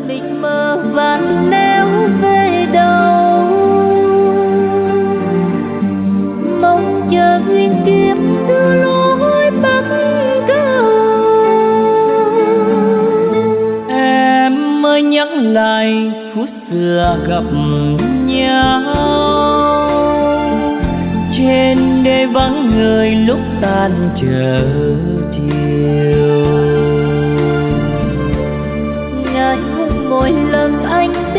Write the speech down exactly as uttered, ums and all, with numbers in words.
mịt mờ vạn néo về đâu, mong chờ duyên kiếp đưa lối bắc cầu. Em mới nhắc lại phút xưa gặp nhau, trên đê vắng người lúc tan chờ chiều. Ngại ngùng mỗi lần anh